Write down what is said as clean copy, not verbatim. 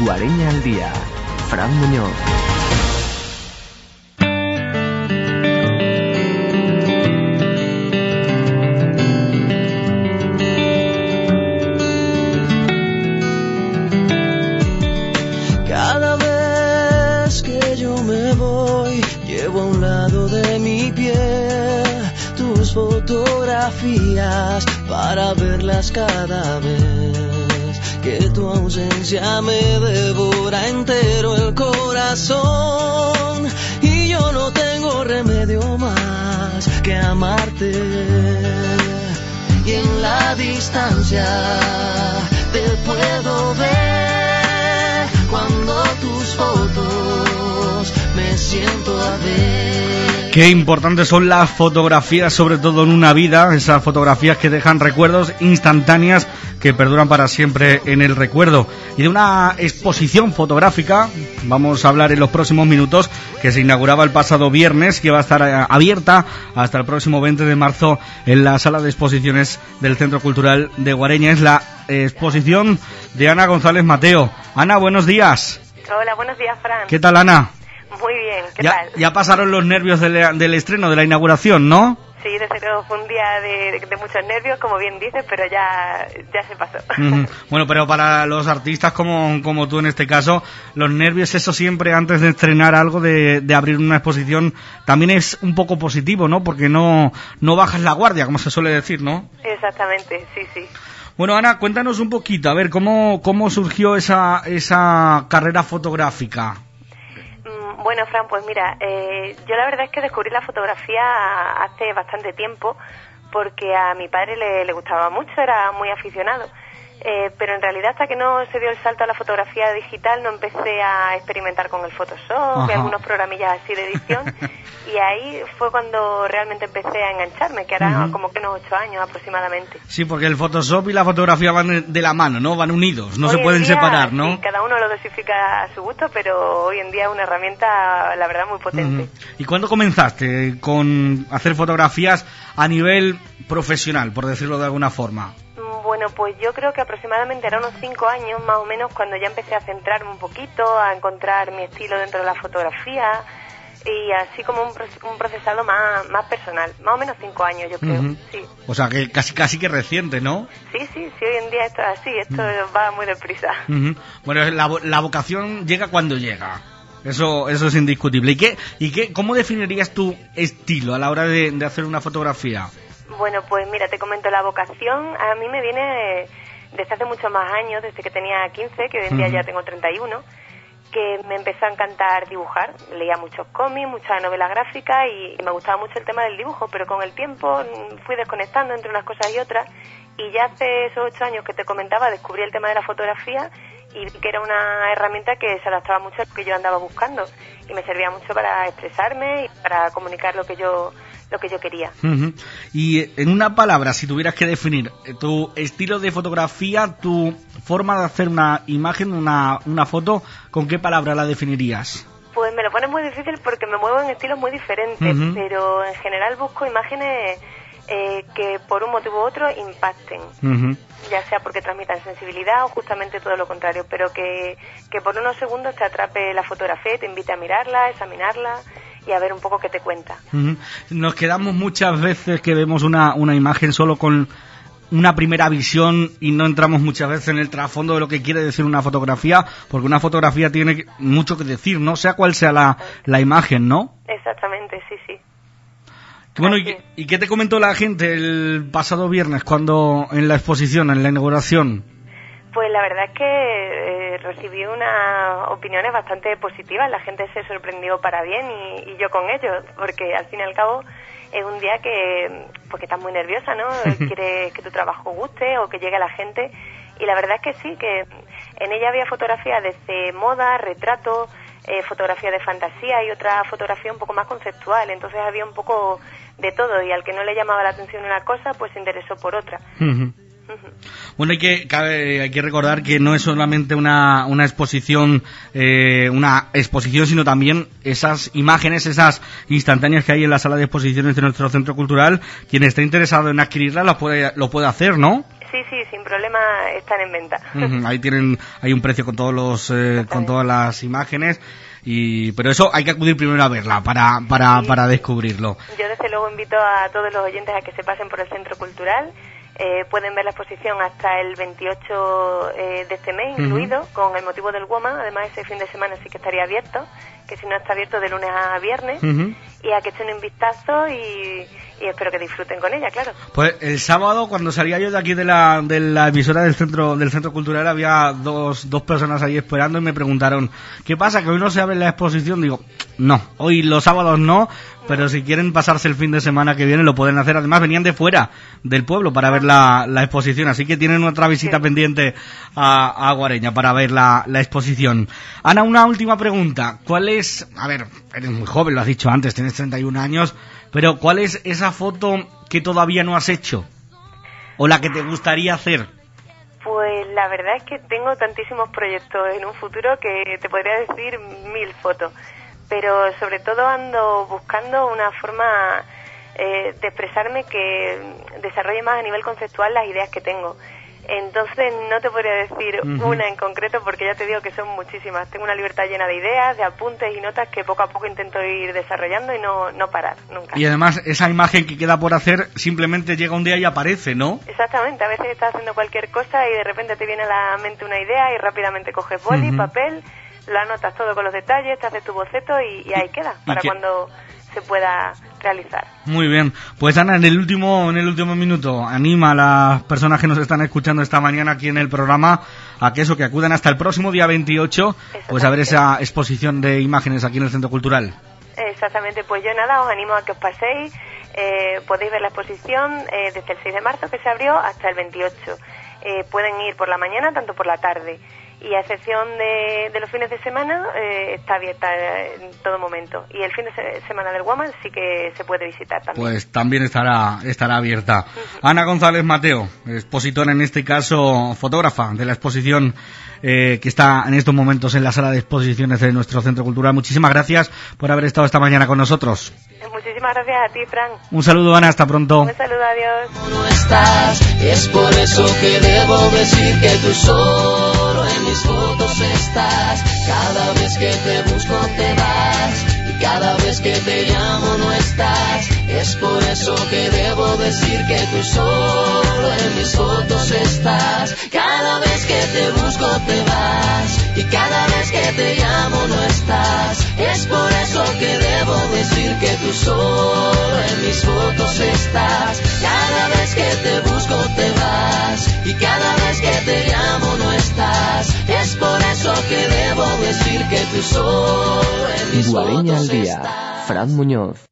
Guareña al día. Fran Muñoz. Cada vez que yo me voy, llevo a un lado de mi piel tus fotografías para verlas cada vez que tu ausencia me devora entero el corazón, y yo no tengo remedio más que amarte, y en la distancia te puedo ver cuando tus fotos me siento a ver. Qué importantes son las fotografías, sobre todo en una vida, esas fotografías que dejan recuerdos instantáneas que perduran para siempre en el recuerdo. Y de una exposición fotográfica vamos a hablar en los próximos minutos, que se inauguraba el pasado viernes, que va a estar abierta hasta el próximo 20 de marzo en la sala de exposiciones del Centro Cultural de Guareña. Es la exposición de Ana González Mateo. Ana, buenos días. Hola, buenos días, Fran. ¿Qué tal, Ana? Muy bien, ¿qué tal? Ya pasaron los nervios del estreno, de la inauguración, ¿no? Sí, desde luego fue un día de muchos nervios, como bien dices, pero ya se pasó. Bueno, pero para los artistas como tú en este caso, los nervios, eso siempre antes de estrenar algo, de abrir una exposición, también es un poco positivo, ¿no? Porque no bajas la guardia, como se suele decir, ¿no? Exactamente, sí. Bueno, Ana, cuéntanos un poquito, a ver, ¿cómo surgió esa carrera fotográfica? Bueno, Fran, pues mira, yo la verdad es que descubrí la fotografía hace bastante tiempo, porque a mi padre le gustaba mucho, era muy aficionado. Pero en realidad hasta que no se dio el salto a la fotografía digital no empecé a experimentar con el Photoshop y algunos programillas así de edición, y ahí fue cuando realmente empecé a engancharme, que era como que unos 8 años aproximadamente. Sí, porque el Photoshop y la fotografía van de la mano, ¿no? Van unidos, no hoy se pueden día, separar, ¿no? Sí, cada uno lo dosifica a su gusto, pero hoy en día es una herramienta, la verdad, muy potente. ¿Y cuándo comenzaste con hacer fotografías a nivel profesional, por decirlo de alguna forma? Bueno, pues yo creo que aproximadamente eran unos 5 años más o menos cuando ya empecé a centrarme un poquito, a encontrar mi estilo dentro de la fotografía, y así como un procesado más personal. Más o menos 5 años, yo creo, sí. O sea, que casi que reciente, ¿no? Sí, hoy en día esto es así, esto va muy deprisa. Bueno, la vocación llega cuando llega. Eso es indiscutible. ¿Y cómo definirías tu estilo a la hora de hacer una fotografía? Bueno, pues mira, te comento, la vocación a mí me viene desde hace muchos más años, desde que tenía 15, que hoy en día ya tengo 31, que me empezó a encantar dibujar. Leía muchos cómics, mucha novela gráfica y me gustaba mucho el tema del dibujo, pero con el tiempo fui desconectando entre unas cosas y otras, y ya hace esos 8 años que te comentaba descubrí el tema de la fotografía y vi que era una herramienta que se adaptaba mucho a lo que yo andaba buscando y me servía mucho para expresarme y para comunicar lo que yo quería. Y en una palabra, si tuvieras que definir tu estilo de fotografía, tu forma de hacer una imagen, una foto, ¿con qué palabra la definirías? Pues me lo pones muy difícil porque me muevo en estilos muy diferentes, pero en general busco imágenes que por un motivo u otro impacten, ya sea porque transmitan sensibilidad o justamente todo lo contrario, pero que por unos segundos te atrape la fotografía y te invite a mirarla, a examinarla y a ver un poco qué te cuenta. Nos quedamos muchas veces que vemos una imagen solo con una primera visión y no entramos muchas veces en el trasfondo de lo que quiere decir una fotografía, porque una fotografía tiene mucho que decir, ¿no? Sea cual sea la imagen, ¿no? Exactamente, sí. Bueno, ¿y qué te comentó la gente el pasado viernes cuando en la exposición, en la inauguración? Pues la verdad es que recibí unas opiniones bastante positivas. La gente se sorprendió para bien y yo con ellos, porque al fin y al cabo es un día que estás muy nerviosa, ¿no? Quieres que tu trabajo guste o que llegue a la gente, y la verdad es que sí, que en ella había fotografías desde moda, retrato, fotografía de fantasía y otra fotografía un poco más conceptual. Entonces había un poco de todo, y al que no le llamaba la atención una cosa, pues se interesó por otra. Bueno, hay que recordar que no es solamente una exposición, sino también esas imágenes, esas instantáneas que hay en la sala de exposiciones de nuestro centro cultural. Quien esté interesado en adquirirla lo puede hacer, ¿no? Sí, sin problema están en venta. Ahí hay un precio con con todas las imágenes, pero eso hay que acudir primero a verla para descubrirlo. Yo desde luego invito a todos los oyentes a que se pasen por el Centro Cultural. Pueden ver la exposición hasta el 28 de este mes incluido, con el motivo del WOMA. Además, ese fin de semana sí que estaría abierto, que si no está abierto de lunes a viernes, y a que echen un vistazo y espero que disfruten con ella, claro. Pues el sábado, cuando salía yo de aquí de la emisora del centro cultural, había dos personas ahí esperando y me preguntaron, ¿qué pasa, que hoy no se abre la exposición? Digo, no, hoy los sábados no, pero si quieren pasarse el fin de semana que viene lo pueden hacer. Además venían de fuera del pueblo para ver la exposición, así que tienen otra visita pendiente a Guareña para ver la exposición. Ana, una última pregunta. ¿Cuál es, a ver, eres muy joven, lo has dicho antes, tienes 31 años, pero ¿cuál es esa foto que todavía no has hecho? ¿O la que te gustaría hacer? Pues la verdad es que tengo tantísimos proyectos en un futuro que te podría decir 1000 fotos. Pero sobre todo ando buscando una forma de expresarme que desarrolle más a nivel conceptual las ideas que tengo. Entonces no te podría decir una en concreto porque ya te digo que son muchísimas. Tengo una libertad llena de ideas, de apuntes y notas que poco a poco intento ir desarrollando y no parar nunca. Y además esa imagen que queda por hacer simplemente llega un día y aparece, ¿no? Exactamente, a veces estás haciendo cualquier cosa y de repente te viene a la mente una idea y rápidamente coges boli, papel, lo anotas todo con los detalles, te haces tu boceto y ahí queda, para cuando se pueda realizar. Muy bien, pues Ana, en el último minuto, anima a las personas que nos están escuchando esta mañana aquí en el programa a que acudan hasta el próximo día 28, pues a ver esa exposición de imágenes aquí en el Centro Cultural. Exactamente, pues yo nada, os animo a que os paséis, podéis ver la exposición desde el 6 de marzo que se abrió hasta el 28. Pueden ir por la mañana, tanto por la tarde. Y a excepción de los fines de semana, está abierta en todo momento. Y el fin de semana del WOMA sí que se puede visitar también. Pues también estará abierta. Ana González Mateo, expositora, en este caso fotógrafa de la exposición que está en estos momentos en la sala de exposiciones de nuestro Centro Cultural. Muchísimas gracias por haber estado esta mañana con nosotros. Muchísimas gracias a ti, Fran. Un saludo, Ana, hasta pronto. Un saludo, adiós. No estás, es por eso que debo decir que tú solo en mis fotos estás. Cada vez que te busco te vas, y cada vez que te llamo no estás. Es por eso que debo decir que tú solo en mis fotos estás. Cada vez que te busco te vas, y cada vez que te llamo no estás. Es por eso que debo decir que tú solo en mis fotos estás. Cada vez que te busco te vas, y cada vez que te llamo no estás. Es por eso que debo decir que tú solo en mis Guareña fotos al día. estás. Fran Muñoz.